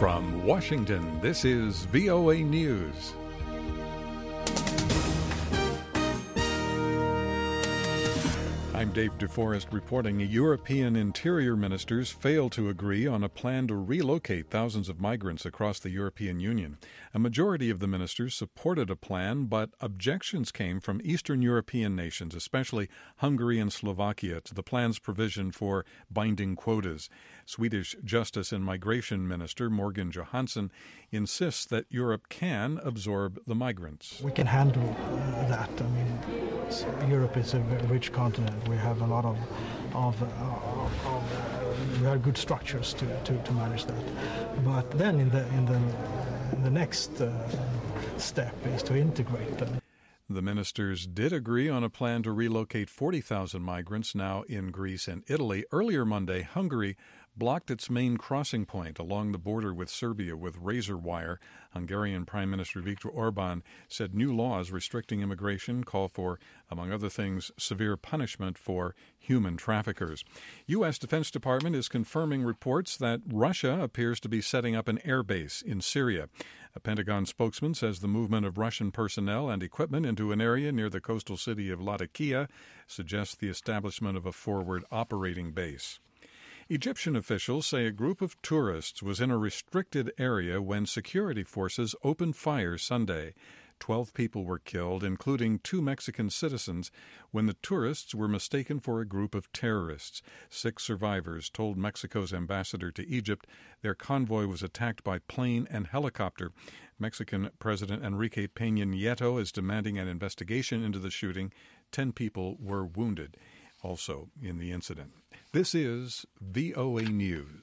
From Washington, this is VOA News. I'm Dave DeForest reporting European interior ministers failed to agree on a plan to relocate thousands of migrants across the European Union. A majority of the ministers supported a plan, but objections came from Eastern European nations, especially Hungary and Slovakia, to the plan's provision for binding quotas. Swedish Justice and Migration Minister Morgan Johansson insists that Europe can absorb the migrants. We can handle that. I mean, Europe is a rich continent. We have a lot of we have good structures to manage that. But then in the next step is to integrate them. The ministers did agree on a plan to relocate 40,000 migrants now in Greece and Italy. Earlier Monday, Hungary blocked its main crossing point along the border with Serbia with razor wire. Hungarian Prime Minister Viktor Orban said new laws restricting immigration call for, among other things, severe punishment for human traffickers. U.S. Defense Department is confirming reports that Russia appears to be setting up an air base in Syria. A Pentagon spokesman says the movement of Russian personnel and equipment into an area near the coastal city of Latakia suggests the establishment of a forward operating base. Egyptian officials say a group of tourists was in a restricted area when security forces opened fire Sunday. 12 people were killed, including 2 Mexican citizens, when the tourists were mistaken for a group of terrorists. 6 survivors told Mexico's ambassador to Egypt their convoy was attacked by plane and helicopter. Mexican President Enrique Peña Nieto is demanding an investigation into the shooting. 10 people were wounded also in the incident. This is VOA News.